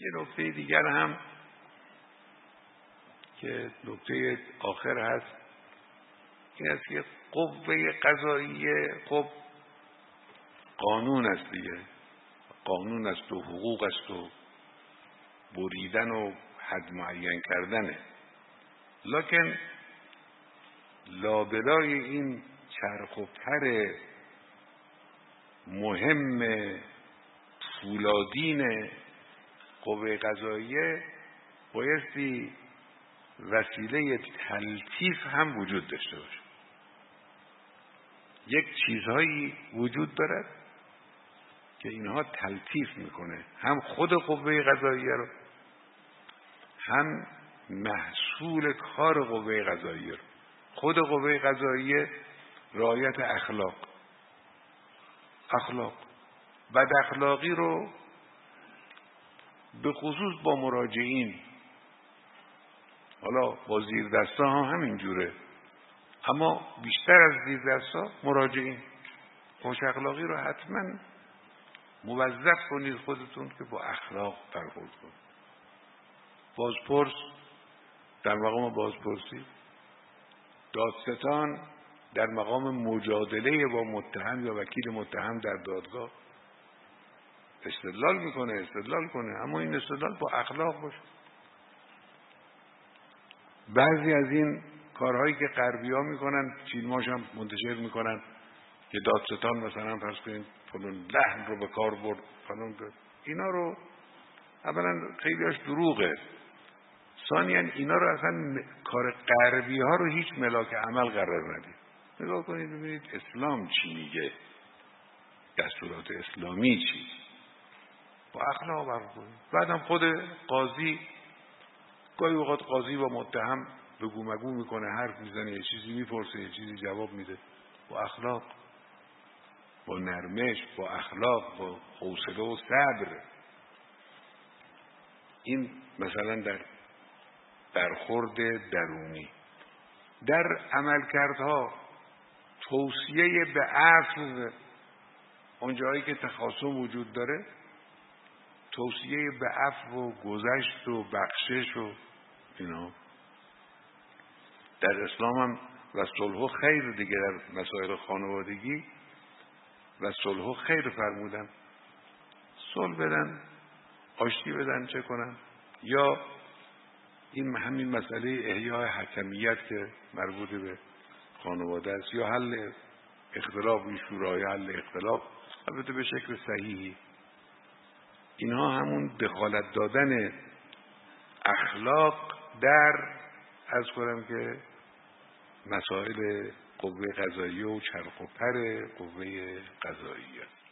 یه نکته دیگر هم که نکته آخر هست این است که قوه قضاییه خب قانون است دیگه، قانون است و حقوق است و بریدن و حد معین کردنه، لکن لابلای این چرخ و پر مهم فولادین قوه قضاییه بایستی وسیله تلطیف هم وجود داشته باشه. یک چیزهایی وجود دارد که اینها تلطیف میکنه هم خود قوه قضاییه رو هم محصول کار قوه قضاییه رو. خود قوه قضاییه رعایت اخلاق بد اخلاقی رو به خصوص با مراجعین، حالا با زیر دستا هم همینجوره، اما بیشتر از زیر دستا مراجعین، خوش اخلاقی رو حتما موظف کنید خودتون که با اخلاق برخورد کنید. بازپرس در مقام بازپرسی، دادستان در مقام مجادله با متهم یا وکیل متهم در دادگاه استدلال کنه، اما این استدلال با اخلاق باشه. بعضی از این کارهایی که غربی‌ها میکنن، فیلماش هم منتشر میکنن که دادستان مثلا فرض کنید فلان لحن رو به کار برد فلان، اینا رو اولا خیلیاش دروغه، ثانیاً اینا رو اصلا کار غربی‌ها رو هیچ ملاک عمل قرار ندید. نگاه کنید ببینید اسلام چی میگه، دستورات اسلامی چی، با اخلاق برخورد. بعدم خود قاضی، گاهی اوقات قاضی با متهم بگو مگو میکنه، حرف میزنه، یه چیزی میپرسه، یه چیزی جواب میده، با اخلاق، با نرمش، با اخلاق، با حوصله و صبر. این مثلا در برخورد درونی. در عملکردها توصیه به عفو اونجایی که تخاصم وجود داره، توصیه به عفو و گذشت و بخشش و اینا. در اسلام هم و صلح خیر دیگه، در مسائل خانوادگی و صلح خیر فرمودن، صلح بدن، آشتی بدن، چه کنن. یا این همین مسئله احیای حکمیت که مربوط به خانواده است، یا حل اختلاف، شورای حل اختلاف، البته به شکل صحیحی. اینها همون دخالت دادن اخلاق در عرض کنم که مسائل قوه قضاییه و چرخ و پر قوه قضاییه.